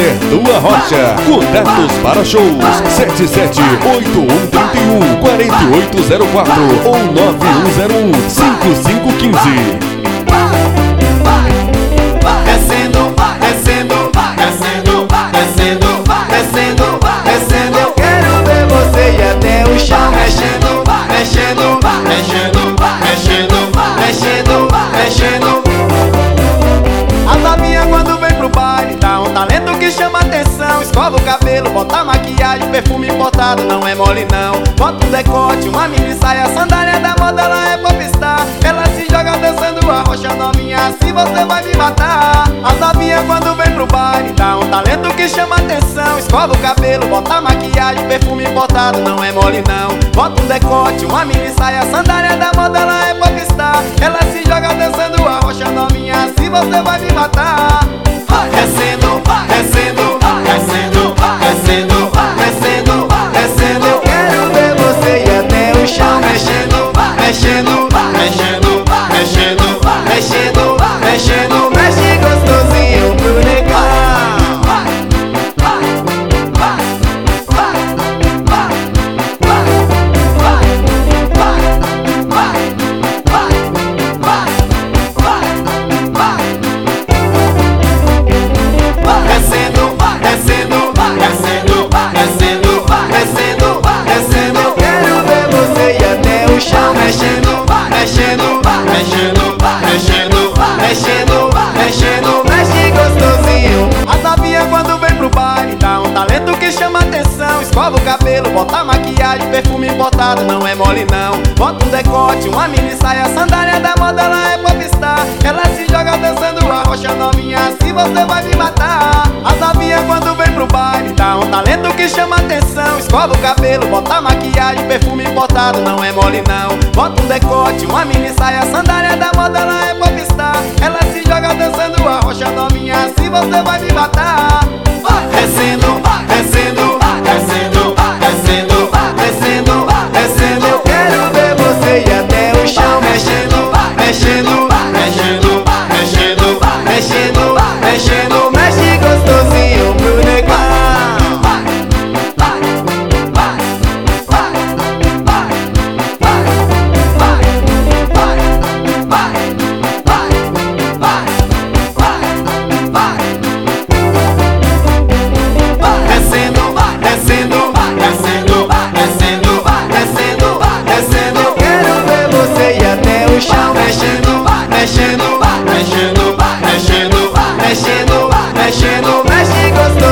Perdoa Rocha. Contatos para shows 7781314804 ou 91015515. Descendo, descendo, descendo, descendo, descendo, descendo. Eu quero ver você ir até o chão, mexendo, mexendo, mexendo, mexendo, mexendo, mexendo. A novinha quando vem pro baile dá um talento que chama atenção. Escova o cabelo, bota maquiagem, perfume importado, não é mole não. Bota um decote, uma mini saia, sandália da moda, ela é popstar. Ela se joga dançando a rocha, novinha, assim você vai me matar. A novinha quando vem pro baile dá um talento que chama atenção. Escova o cabelo, bota maquiagem, perfume importado, não é mole não. Bota um decote, uma mini saia, sandália da moda, ela é popstar. Ela se joga dançando a rocha, novinha, assim você vai me matar. Descendo, descendo, descendo, descendo, descendo, descendo. Eu quero ver você ir até o chão, mexendo, mexendo, mexendo, mexendo, mexendo, mexendo. Mexe gostosinho pro negão. Mexendo, mexendo, mexe gostosinho. A novinha quando vem pro baile dá um talento que chama atenção. Escova o cabelo, bota maquiagem, perfume importado, não é mole não. Bota um decote, uma mini saia, sandália da moda, ela é popstar. Ela se joga dançando a rocha, novinha, assim você vai me matar. A novinha quando vem pro baile dá um talento que chama atenção. Escova o cabelo, bota maquiagem, perfume importado, não é mole não. Bota um decote, uma mini saia, sandália da moda, ela é popstar. Ela se joga dançando a rocha, novinha, assim você vai me matar. Descendo, descendo, descendo, descendo, descendo, descendo. Eu quero ver você ir até o chão, mexendo, mexendo, mexendo, mexendo, mexendo, mexendo. Mexe gostosinho pro negão. Mexendo, mexendo, mexendo, mexendo, mexe gostoso.